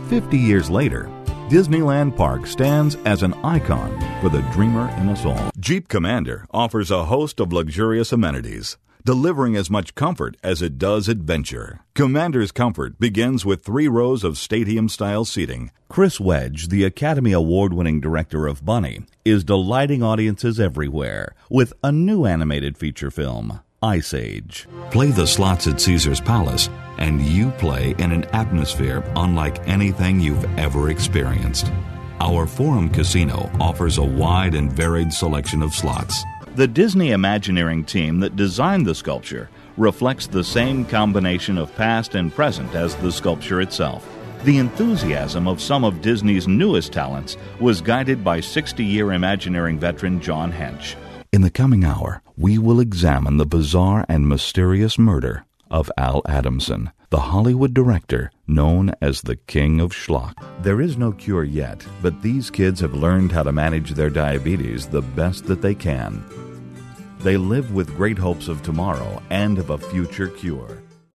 50 years later, Disneyland Park stands as an icon for the dreamer in us all. Jeep Commander offers a host of luxurious amenities, delivering as much comfort as it does adventure. Commander's comfort begins with 3 rows of stadium-style seating. Chris Wedge, the Academy Award-winning director of Bunny, is delighting audiences everywhere with a new animated feature film, Ice Age. Play the slots at Caesar's Palace, and you play in an atmosphere unlike anything you've ever experienced. Our Forum Casino offers a wide and varied selection of slots. The Disney Imagineering team that designed the sculpture reflects the same combination of past and present as the sculpture itself. The enthusiasm of some of Disney's newest talents was guided by 60-year Imagineering veteran John Hench. In the coming hour, we will examine the bizarre and mysterious murder of Al Adamson, the Hollywood director known as the King of Schlock. There is no cure yet, but these kids have learned how to manage their diabetes the best that they can. They live with great hopes of tomorrow and of a future cure.